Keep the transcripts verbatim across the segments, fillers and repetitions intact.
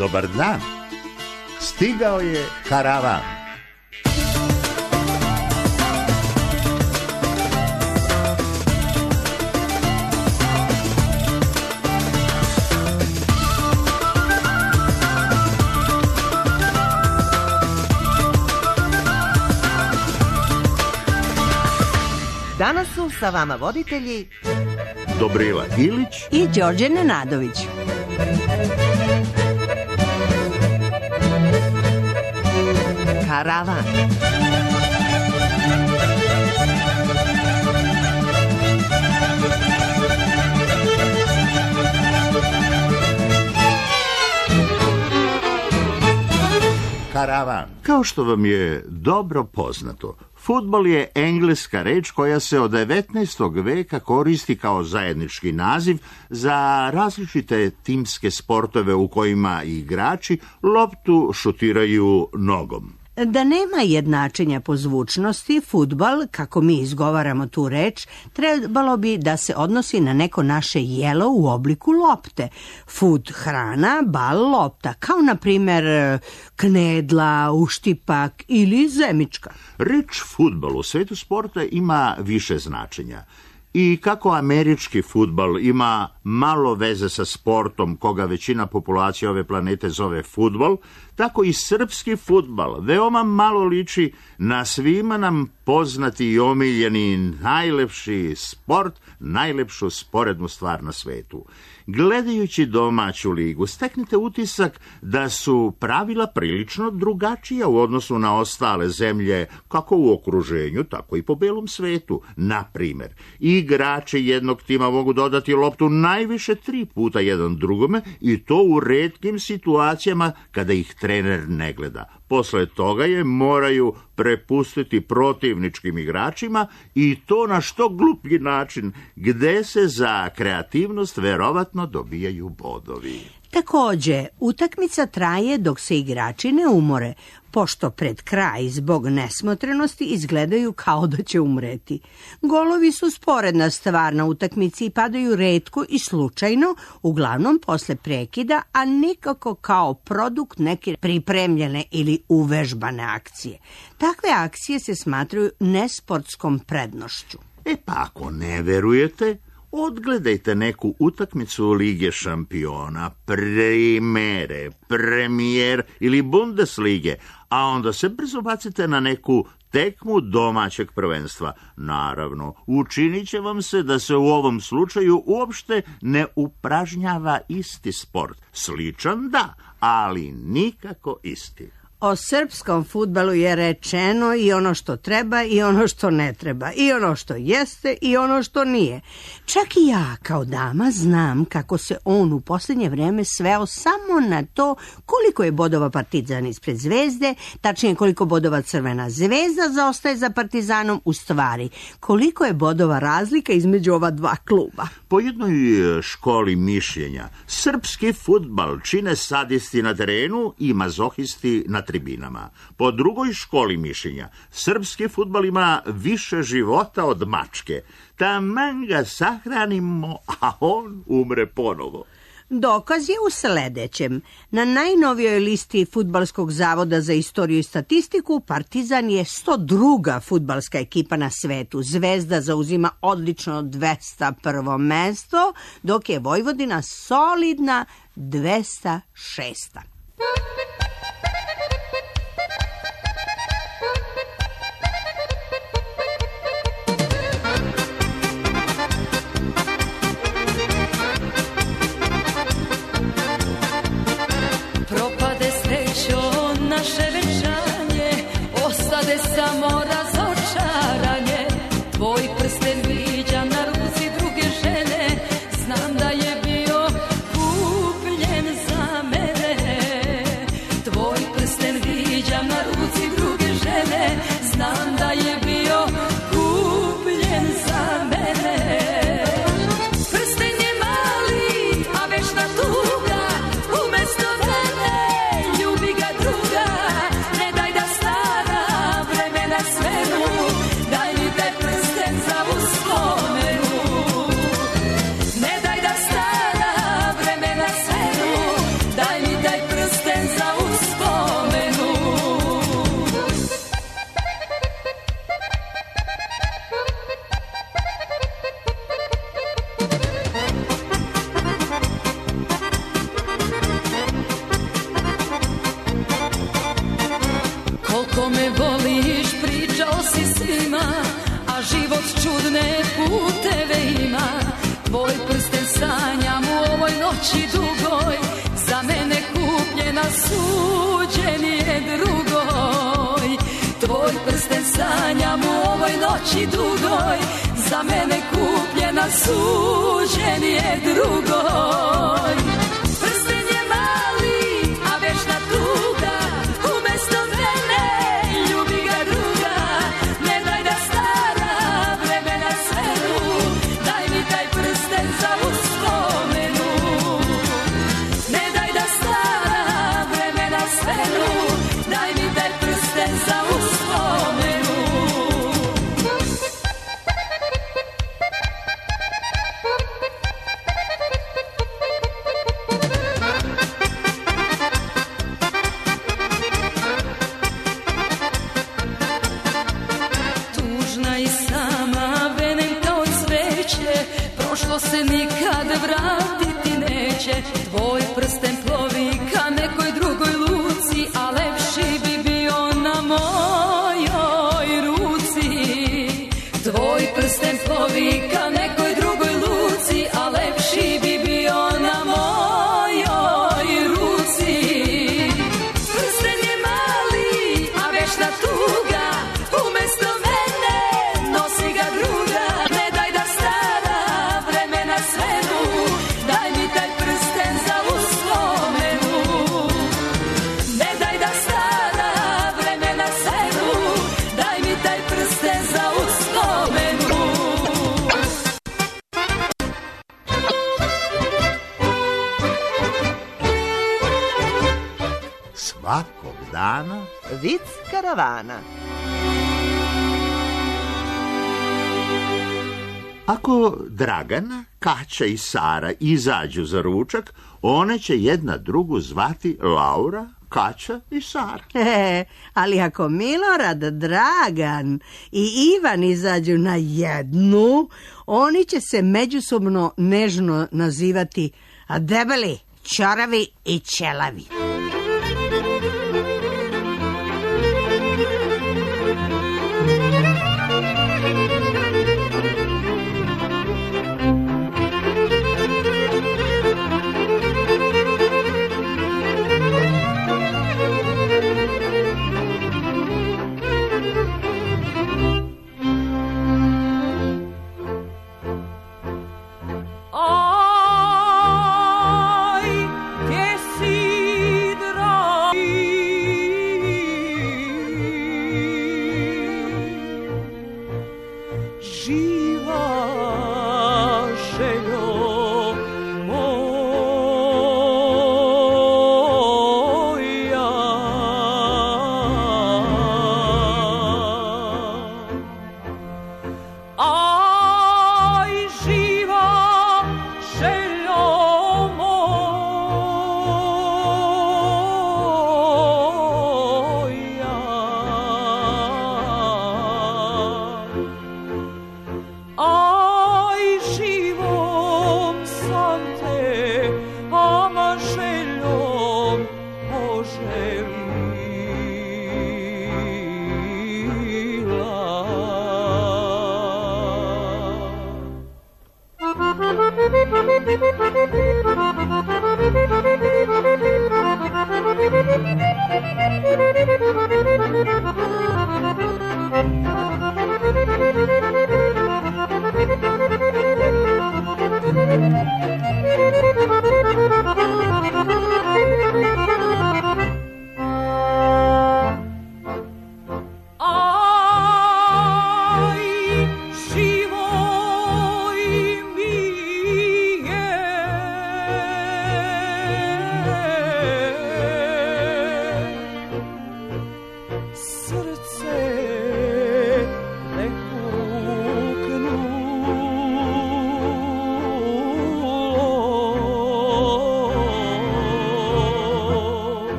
Dobar dan. Stigao je karavan. Danas su sa vama voditelji Dobrila Ilić i Đorđe Nenadović. Karavan. Karavan. Kao što vam je dobro poznato, fudbal je engleska reč koja se od devetnaestog veka koristi kao zajednički naziv za različite timske sportove u kojima igrači loptu šutiraju nogom. Da nema jednačenja po zvučnosti, fudbal, kako mi izgovaramo tu reč, trebalo bi da se odnosi na neko naše jelo u obliku lopte. Fud hrana, bal lopta, kao na primjer knedla, uštipak ili zemička. Reč fudbal u svetu sporta ima više značenja. I kako američki fudbal ima malo veze sa sportom koga većina populacije ove planete zove fudbal, tako i srpski fudbal veoma malo liči na svima nam poznati i omiljeni najlepši sport, najlepšu sporednu stvar na svetu. Gledajući domaću ligu, steknete utisak da su pravila prilično drugačija u odnosu na ostale zemlje, kako u okruženju, tako i po belom svetu. Na primjer, igrači jednog tima mogu dodati loptu najviše tri puta jedan drugome i to u retkim situacijama kada ih trener ne gleda. Posle toga je moraju prepustiti protivničkim igračima i to na što gluplji način, gde se za kreativnost verovatno dobijaju bodovi. Takođe, utakmica traje dok se igrači ne umore, pošto pred kraj zbog nesmotrenosti izgledaju kao da će umreti. Golovi su sporedna stvar na utakmici i padaju retko i slučajno, uglavnom posle prekida, a nikako kao produkt neke pripremljene ili uvežbane akcije. Takve akcije se smatraju nesportskom prednošću. E pa ako ne verujete, odgledajte neku utakmicu Lige šampiona, Primere, Premier ili Bundeslige, a onda se brzo bacite na neku tekmu domaćeg prvenstva. Naravno, učinit će vam se da se u ovom slučaju uopšte ne upražnjava isti sport. Sličan da, ali nikako isti. O srpskom fudbalu je rečeno i ono što treba i ono što ne treba, i ono što jeste i ono što nije. Čak i ja kao dama znam kako se on u posljednje vreme sveo samo na to koliko je bodova Partizan ispred Zvezde, tačnije koliko bodova Crvena zvezda zaostaje za Partizanom, u stvari koliko je bodova razlika između ova dva kluba. Po jednoj školi mišljenja, srpski fudbal čine sadisti na terenu i mazohisti na tribinama. Po drugoj školi mišljenja, srpski fudbal ima više života od mačke. Taman ga sahranimo, a on umre ponovo. Dokaz je u sledećem. Na najnovijoj listi Fudbalskog zavoda za istoriju i statistiku Partizan je sto druga fudbalska ekipa na svetu. Zvezda zauzima odlično dvesta prvo mesto, dok je Vojvodina solidna dvesta šesta. Samo razočaranje, tvoj prsten viđam na ruci druge žene, znam da je bio kupljen za mene. noći dugoj, za mene kupljena suđen je drugoj. Tvoj prsten sanjam u ovoj noći dugoj, za mene kupljena suđen je drugoj. Prsten je mali, a večna tuga, umesto mene ljubi ga druga. Ne daj da stara vremena svedu, daj mi taj prsten za uspomenu. Ne daj da stara vremena svedu, daj mi taj prsten za uspomenu. Tužna i sama venem kao cveće, prošlo se nikad vratiti neće. Tvoj prsten plovi ka nekoj drugoj luci, a lepši bi bio na mojoj ruci. Tvoj prsten plovi ka nekoj drugoj luci, a lepši bi bio na mojoj ruci. Prsten je mali, a večna tuga, umesto mene nosi ga druga. Ne daj da stara vremena svedu, daj mi taj prsten za uspomenu. Ne daj da stara vremena svedu, daj mi taj prsten za uspomenu. Svakog dana Vic karavana. ako Dragana, Kaća i Sara izađu za ručak, one će jedna drugu zvati Laura, Kaća i Sara. E, ali ako Milorad, Dragan i Ivan izađu na jednu, oni će se međusobno nežno nazivati debeli, ćoravi i ćelavi.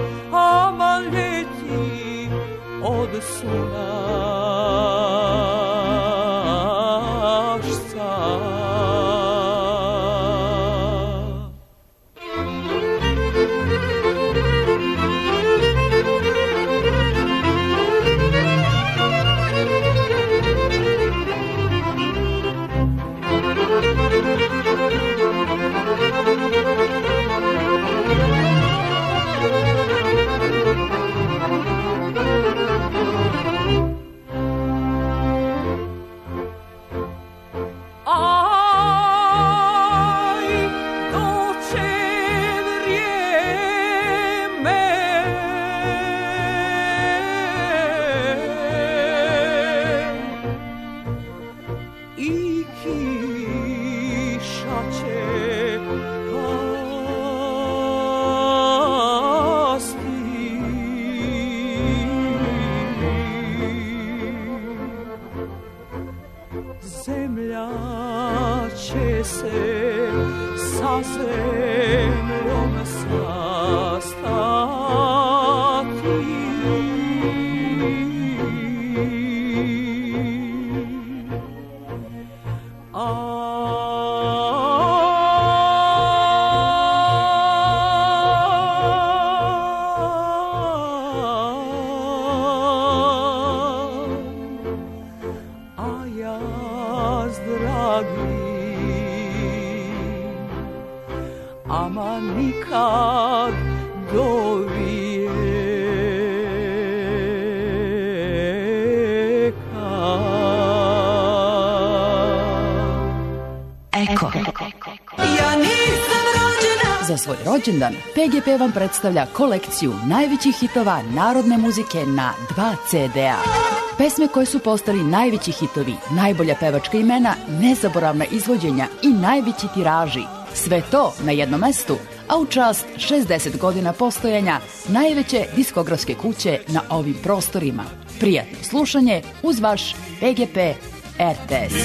od suna. zemljom sastati. Ama nikad do vijeka. Eko. Ja nisam rođena. Za svoj rođendan P G P vam predstavlja kolekciju najvećih hitova narodne muzike na dva ce de a. Pesme koje su postali najveći hitovi, najbolja pevačka imena, nezaboravna izvođenja i najveći tiraži. Sve to na jednom mestu, a u čast šezdeset godina postojanja najveće diskografske kuće na ovim prostorima. Prijatno slušanje uz vaš P G P R T S.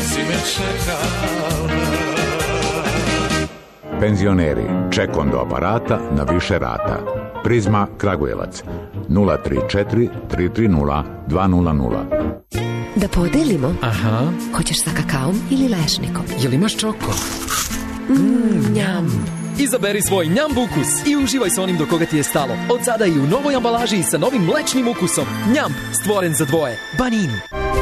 Penzioneri, ček do aparata na više rata. Prizma Kragujevac nula tri četiri tri tri nula dva nula nula. Da podelimo? Aha. Hoćeš sa kakaom ili lešnikom? Jel imaš čoko? Mmm, njam. Izaberi svoj njamb ukus i uživaj sa onim do koga ti je stalo. Od sada i u novoj ambalaži sa novim mlečnim ukusom. Njamb, stvoren za dvoje. Banini.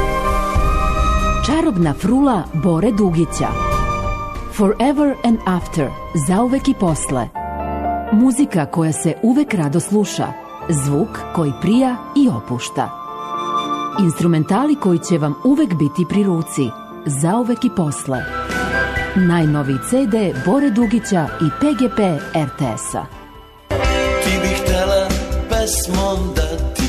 Čarobna frula Bore Dugića. Forever and After, zauvek i posle. Muzika koja se uvek rado sluša, zvuk koji prija i opušta. Instrumentali koji će vam uvek biti pri ruci, zauvek i posle. Najnoviji ce de Bore Dugića i P G P R T S-a. Ti bih htela pesmom da ti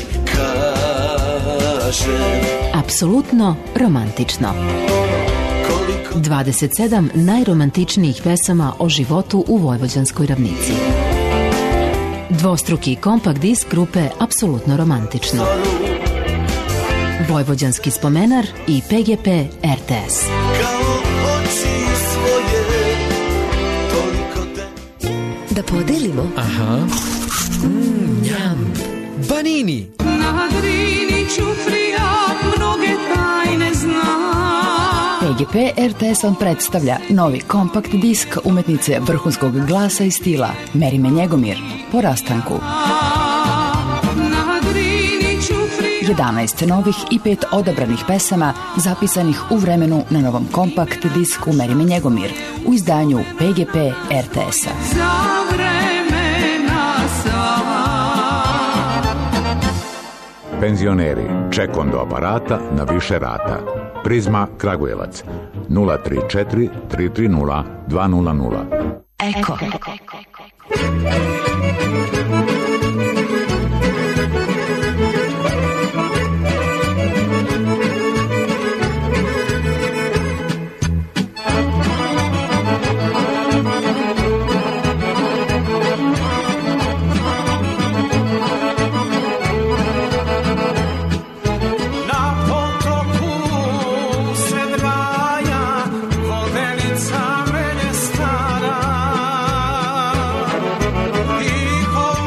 kažem. Apsolutno romantično. dvadeset sedam najromantičnijih pesama o životu u Vojvođanskoj ravnici. Dvostruki kompakt disk grupe Apsolutno romantično. Vojvođanski spomenar i P G P R T S. Da podelimo? Aha. Mmm, njam. Banini. Na Drini ćuprija mnoge tajne zna. P G P R T S vam predstavlja novi kompakt disk umetnice vrhunskog glasa i stila Merime Njegomir po rastanku. jedanaest novih i pet odabranih pesama zapisanih u vremenu na novom kompakt disku Merime Njegomir u izdanju P G P R T S-a. Penzioneri, ček do aparata na više rata. Prizma Kragujevac nula tri četiri tri tri nula dva nula nula. Eko. Vodelica mene stara i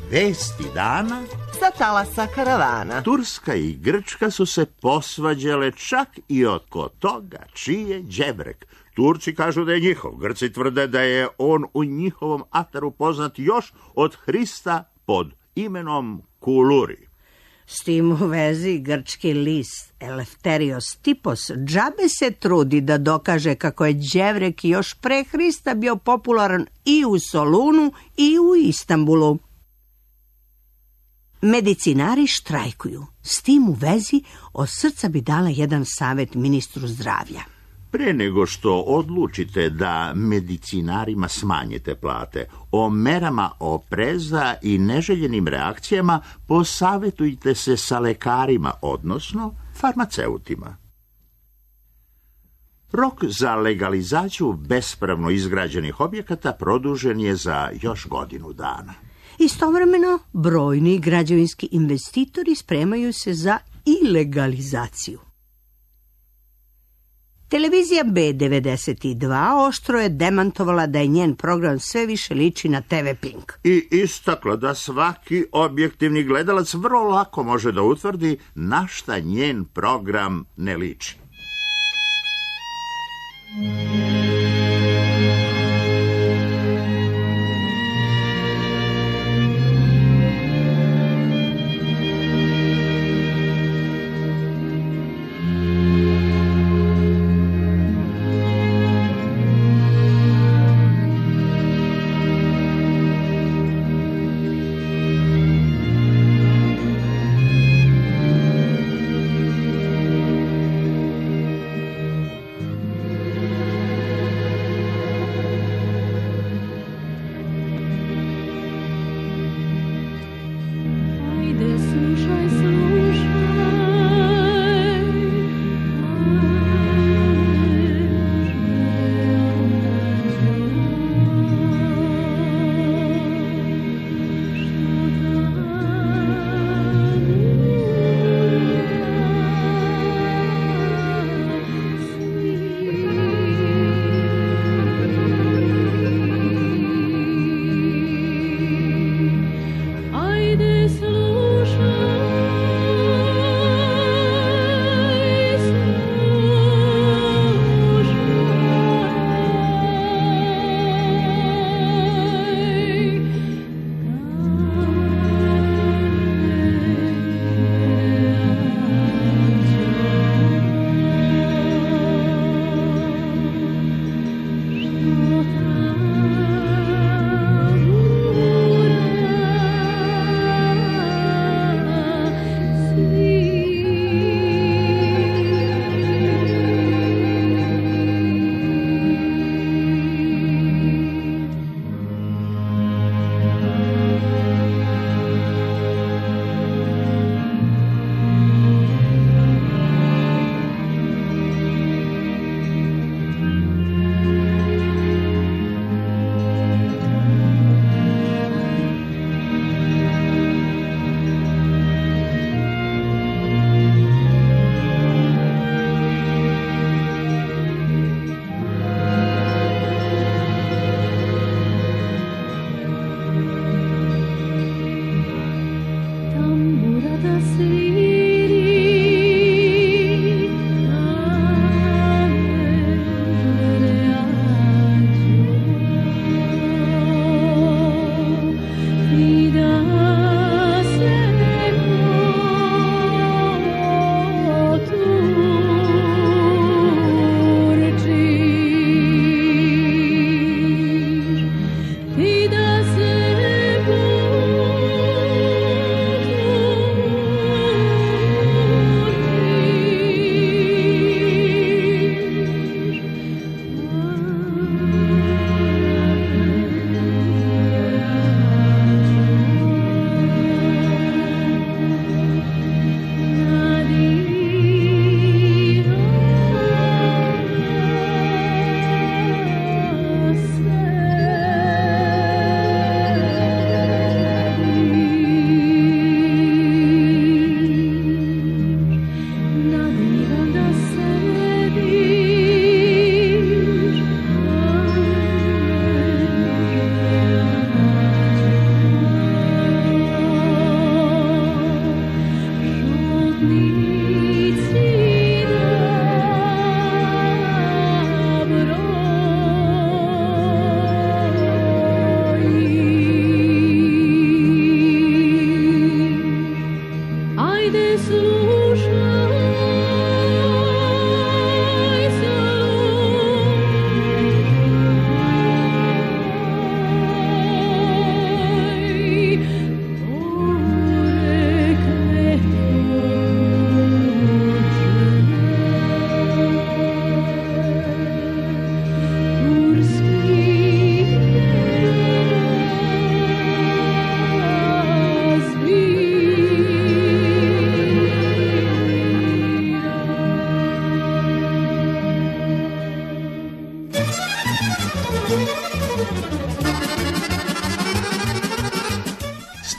vesti dana sa talasa karavana. Turska i Grčka su se posvađale čak i oko toga čiji je đevrek. Turci kažu da je njihov, Grci tvrde da je on u njihovom ataru poznat još od Hrista pod imenom Kuluri. S tim u vezi grčki list Eleftherios Tipos džabe se trudi da dokaže kako je đevrek još pre Hrista bio popularan i u Solunu i u Istanbulu. Medicinari štrajkuju. S tim u vezi od srca bi dala jedan savjet ministru zdravlja. Pre nego što odlučite da medicinarima smanjite plate, o merama opreza i neželjenim reakcijama posavjetujte se sa lekarima, odnosno farmaceutima. Rok za legalizaciju bespravno izgrađenih objekata produžen je za još godinu dana. Istovremeno, brojni građevinski investitori spremaju se za ilegalizaciju. Televizija B devedeset dva oštro je demantovala da je njen program sve više liči na te ve Pink. I istakla da svaki objektivni gledalac vrlo lako može da utvrdi na šta njen program ne liči.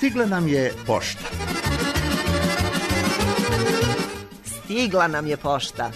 Stigla nam je pošta. Stigla nam je pošta.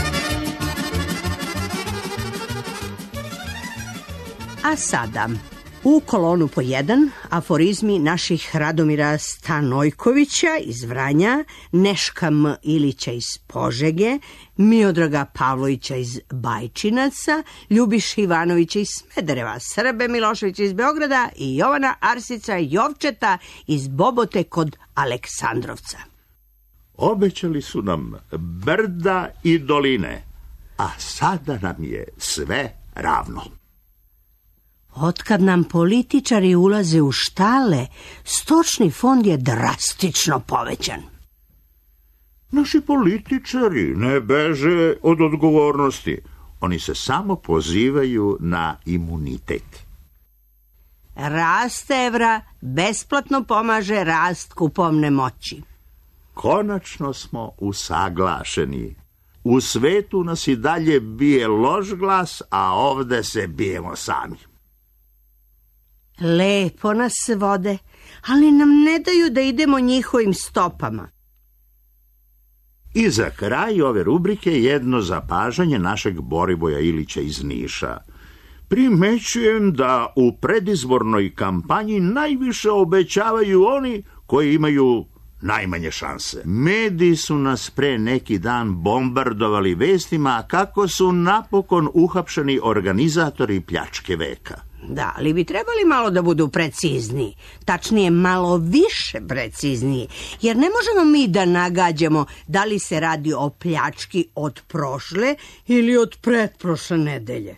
A sada, u kolonu po jedan, aforizmi naših Radomira Stanojkovića iz Vranja, Neška M. Ilića iz Požege, Miodraga Pavlovića iz Bajčinaca, Ljubiša Ivanovića iz Smedereva, Srbe Miloševića iz Beograda i Jovana Arsica Jovčeta iz Bobote kod Aleksandrovca. Obećali su nam brda i doline, a sada nam je sve ravno. Otkad nam političari ulaze u štale, stočni fond je drastično povećan. Naši političari ne beže od odgovornosti. Oni se samo pozivaju na imunitet. Rast evra besplatno pomaže rast kupovne moći. Konačno smo usaglašeni. U svetu nas i dalje bije loš glas, a ovde se bijemo sami. Lepo nas vode, ali nam ne daju da idemo njihovim stopama. I za kraj ove rubrike jedno zapažanje našeg Borivoja Ilića iz Niša. Primećujem da u predizbornoj kampanji najviše obećavaju oni koji imaju najmanje šanse. Mediji su nas pre neki dan bombardovali vestima kako su napokon uhapšeni organizatori pljačke veka. Da, ali bi trebali malo da budu precizniji, tačnije malo više precizniji, jer ne možemo mi da nagađamo da li se radi o pljački od prošle ili od pretprošle nedelje.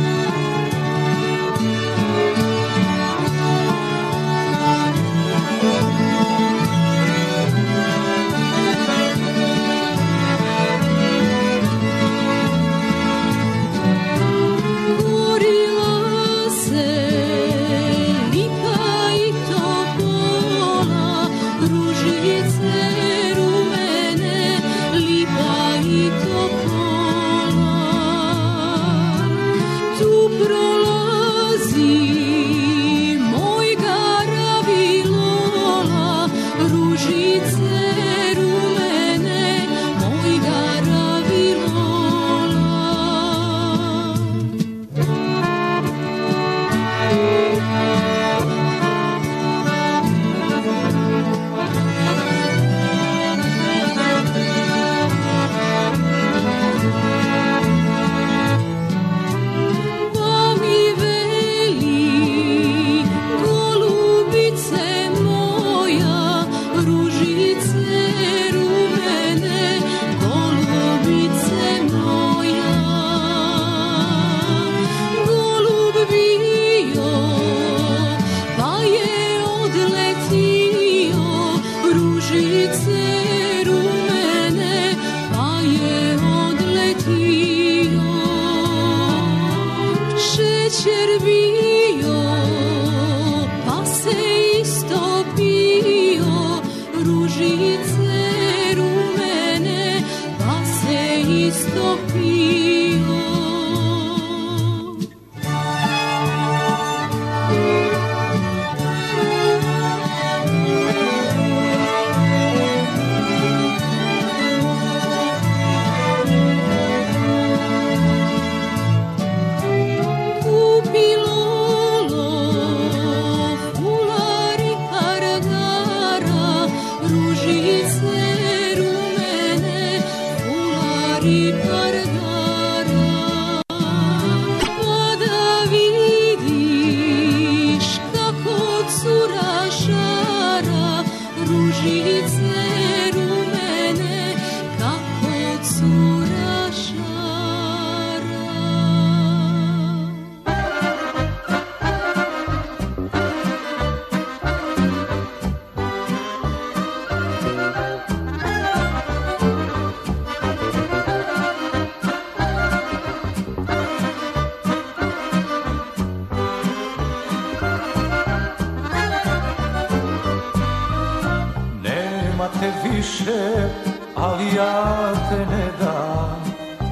više, ali ja te ne dam.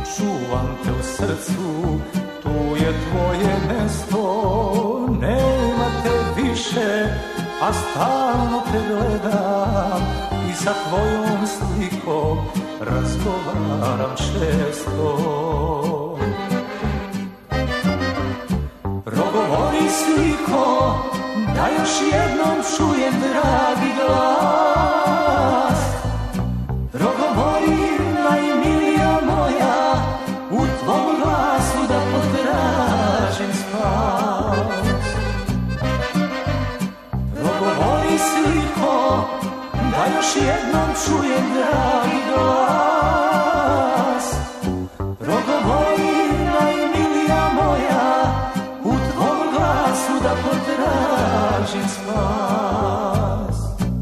Čuvam te u srcu, tu je tvoje mesto. Nema te više, a stalno te gledam i sa tvojom slikom razgovaram često. Progovori sliko, da još jednom čujem dragi glas. Progovori najmilija moja, u tvom glasu da potražim spas. Progovori sliko, da još jednom čujem dragi glas. Progovori najmilija moja, u tvom glasu da potražim spas.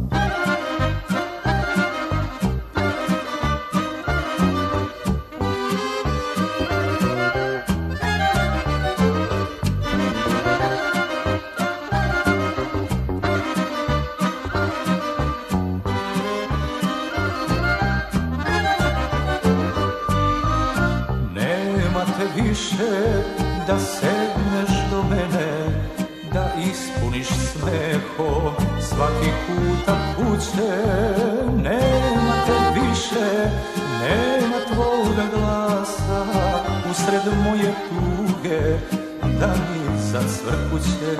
Više da sedneš do mene, da ispuniš smehom svaki kutak kuće. Nema te više, nema tvoga glasa usred moje tuge, da mi zacvrkuće.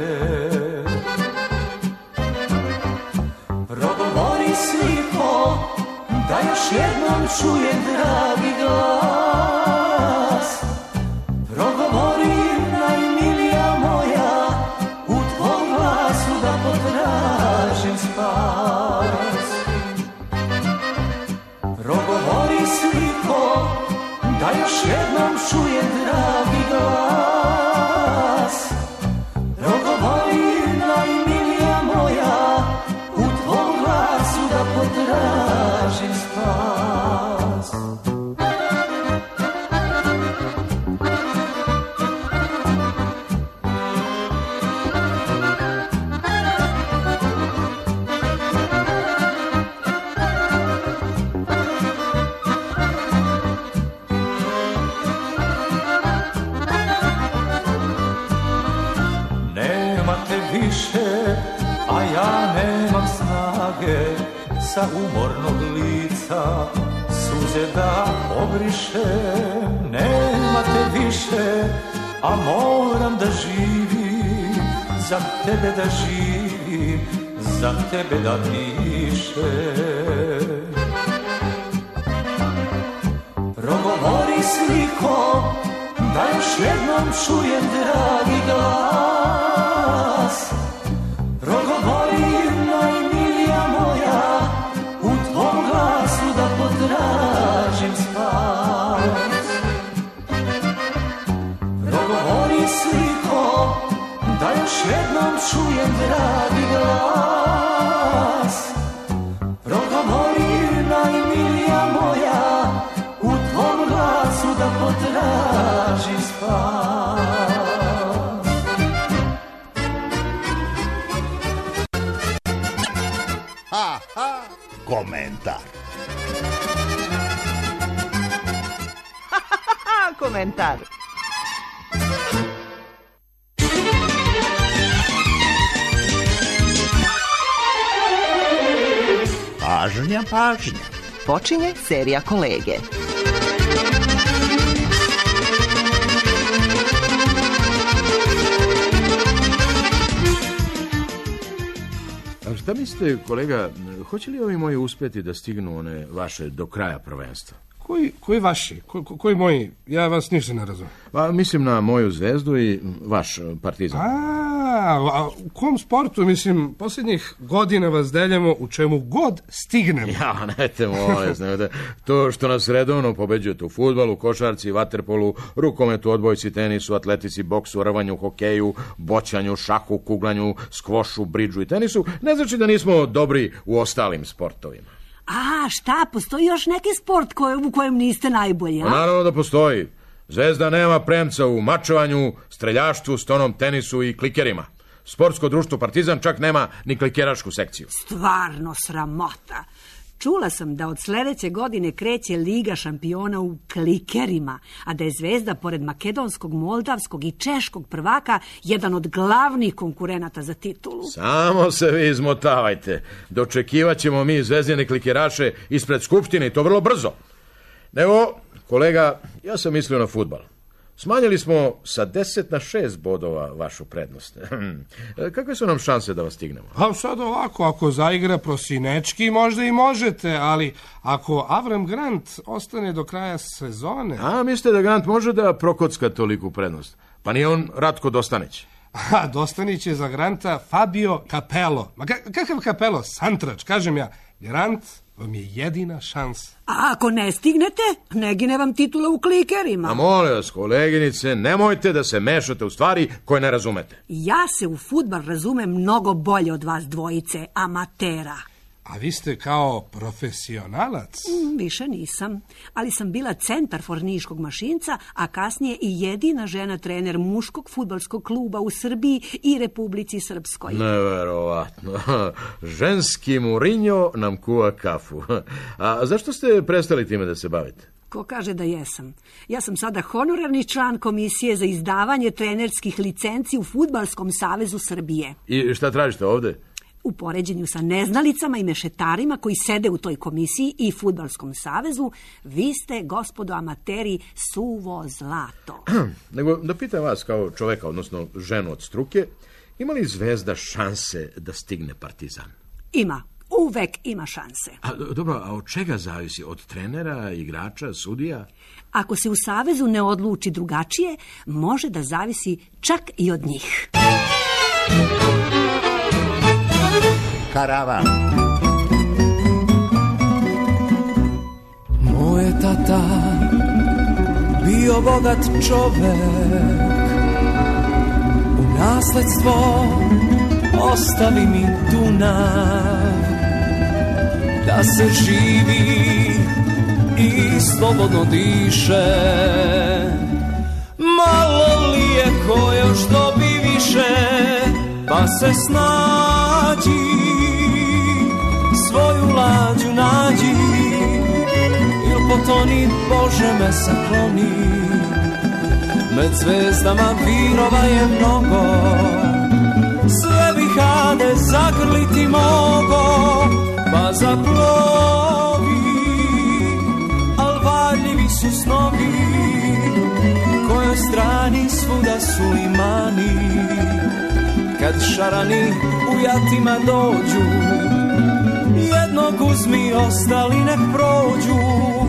Progovori sliko, da još jednom čujem dragi glas. Progovori najmilija moja, u tvom glasu da potražim spas. Progovori sliko, da još jednom čujem dragi glas. Progovori najmilija moja, u tvom glasu da potražim spas. A ja nemam snage sa umornog lica suze da obrišem. Nema te više, a moram da živim, za tebe da živim, za tebe da dišem. Progovori sliko, da još jednom čujem dragi glas. Progovori najmilija moja, u tvom glasu da potražim spas. Progovori sliko, da još jednom čujem dragi glas. Progovori najmilija moja, u tvom glasu da potražim spas. Ha, ha, komentar. Komentar. Pažnja, pažnja. Počinje serija Kolege. A šta mislite, kolega, hoće li ovi moji uspjeti da stignu one vaše do kraja prvenstva? Koji, koji vaši? Ko, ko, koji moji? Ja vas ništa ne razumijem. Pa, mislim na moju Zvezdu i vaš Partizan. A, a u kom sportu, mislim, posljednjih godina vas deljamo u čemu god stignemo. Ja, nete molim, znate, to što nas redovno pobeđujete u fudbalu, košarci, vaterpolu, rukometu, odbojci, tenisu, atletici, boksu, rvanju, hokeju, boćanju, šahu, kuglanju, skvošu, bridžu i tenisu, ne znači da nismo dobri u ostalim sportovima. A, šta, postoji još neki sport koje, u kojem niste najbolji, a? Pa naravno da postoji. Zvezda nema premca u mačovanju, streljaštvu, stonom tenisu i klikerima. Sportsko društvo Partizan čak nema ni klikerašku sekciju. Stvarno sramota. Čula sam da od sledeće godine kreće Liga šampiona u klikerima, a da je Zvezda, pored makedonskog, moldavskog i češkog prvaka, jedan od glavnih konkurenata za titulu. Samo se vi izmotavajte. Dočekivat ćemo mi zvezdine klikeraše ispred Skupštine i to vrlo brzo. Evo, kolega, ja sam mislio na fudbal. Smanjili smo sa deset na šest bodova vašu prednost. Kakve su nam šanse da vas stignemo? A sad ovako, ako zaigra Prosinečki, možda i možete, ali ako Avram Grant ostane do kraja sezone... A, mislite da Grant može da prokocka toliku prednost? Pa nije on Ratko Dostanić? A, Dostanić je za Granta Fabio Capello. Ma kakav Capello? Santrač, kažem ja. Grant vam je jedina šansa. A ako ne stignete, ne gine vam titula u klikerima. A molim vas, koleginice, nemojte da se mešate u stvari koje ne razumete. Ja se u fudbal razumem mnogo bolje od vas dvojice, amatera. A vi ste kao profesionalac? Mm, više nisam, ali sam bila centarfor niškog Mašinca, a kasnije i jedina žena trener muškog fudbalskog kluba u Srbiji i Republici Srpskoj. Neverovatno. Ženski Murinjo nam kuva kafu. A zašto ste prestali time da se bavite? Ko kaže da jesam? Ja sam sada honorarni član komisije za izdavanje trenerskih licenci u Fudbalskom savezu Srbije. I šta tražite ovde? U poređenju sa neznalicama i mešetarima koji sede u toj komisiji i Fudbalskom savezu, vi ste, gospodo amateri, suvo zlato. Nego da pitam vas kao čoveka, odnosno ženu od struke, ima li Zvezda šanse da stigne Partizan? Ima. Uvek ima šanse. A, dobro, a od čega zavisi? Od trenera, igrača, sudija? Ako se u savezu ne odluči drugačije, može da zavisi čak i od njih. Karavan. Moj je tata bio bogat čovek, u nasledstvo ostavi mi Dunav, da se živi i slobodno diše. Malo li je ko još dobi više, pa se snađi, svoju lađu nađi, il potoni, Bože me sakloni. Med zvezdama virova je mnogo, sve bi hade zagrliti mogo, pa zaplovi, al varljivi su snovi, kojoj strani svuda su imani. Kad šarani u jatima dođu, jednog uzmi, ostali nek prođu.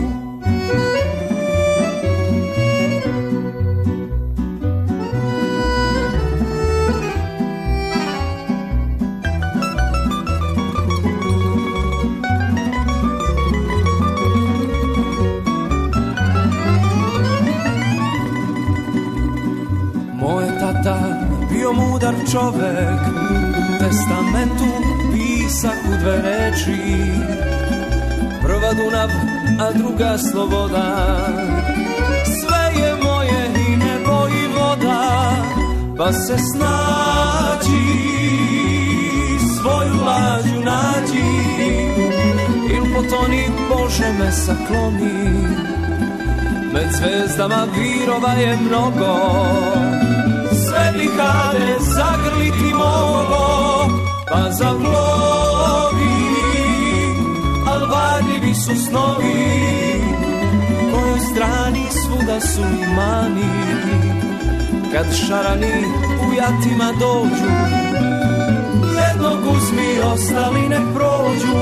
Bio mudar čovek, u testamentu pisak u dve reči, prva Dunav, a druga sloboda. Sve je moje i nebo i voda, pa se snađi, svoju lađu nađi, il potoni, Bože me sakloni. Med zvezdama virova je mnogo, sve bi hade zagrliti mogo, pa zaplovi, al varljivi su snovi, kojoj strani svuda su imani. Kad šarani u jatima dođu, jednog uzmi, ostali nek prođu.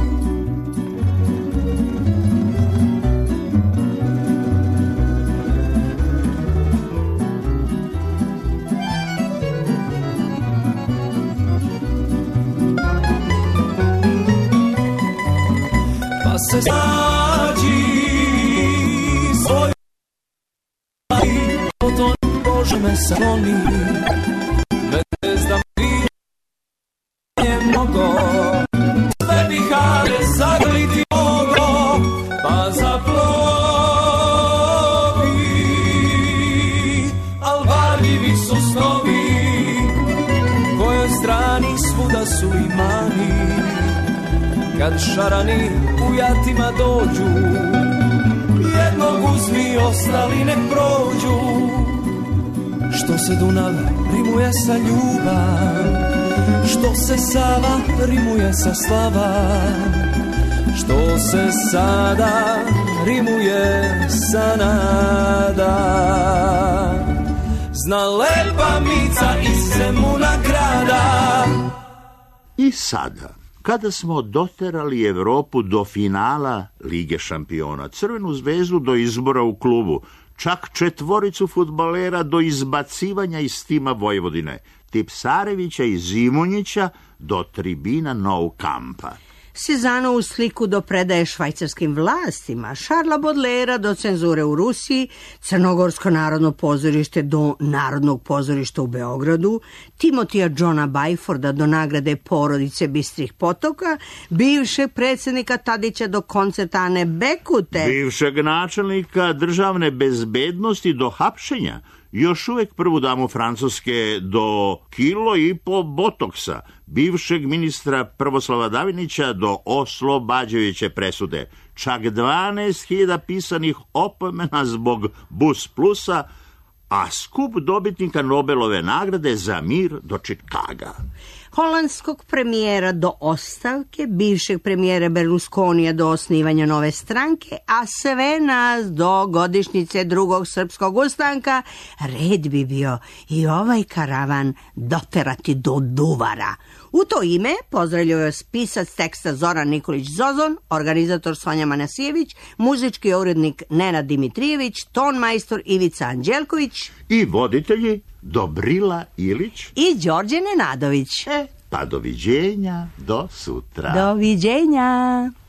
Se snađi, svoju lađu, potom, Bože me sakloni. Med zvezdama je mnogo, sve bi hade zagrliti mogo, pa zaplovi, al varljivi su snovi, kojoj strani svuda su imani. kad šarani u jatima dođu, jednog uzmi, ostali nek prođu. Što se Dunav rimuje sa ljubav, što se Sava rimuje sa slava, što se sada rimuje sa nada. Zna lepa Mica iz Zemuna grada. I sada, kada smo doterali Evropu do finala Lige šampiona, Crvenu zvezdu do izbora u klubu, čak četvoricu fudbalera do izbacivanja iz tima Vojvodine, Tipsarevića i Zimonjića do tribina Nou Kampa. Cezanovu sliku do predaje švajcarskim vlastima, Šarla Bodlera do cenzure u Rusiji, Crnogorsko narodno pozorište do Narodnog pozorišta u Beogradu, Timotija Johna Bajforda do nagrade porodice Bistrih potoka, bivšeg predsjednika Tadića do koncerta Ane Bekute, bivšeg načelnika državne bezbednosti do hapšenja, još uvijek prvu damu Francuske do kilo i po botoksa, bivšeg ministra Prvoslava Davinića do oslobađajuće presude, čak dvanaest hiljada pisanih opomena zbog Bus Plusa, a skup dobitnika Nobelove nagrade za mir do Čikaga. Holandskog premijera do ostavke, bivšeg premijera Berlusconija do osnivanja nove stranke, a sve nas do godišnjice drugog srpskog ustanka, red bi bio i ovaj karavan doterati do Duvara. U to ime pozdravljaju vas pisac teksta Zoran Nikolić Zozon, organizator Sonja Manasijević, muzički urednik Nenad Dimitrijević, ton majstor Ivica Anđelković i voditelji Dobrila Ilić i Đorđe Nenadović. E, pa doviđenja, do sutra. Doviđenja.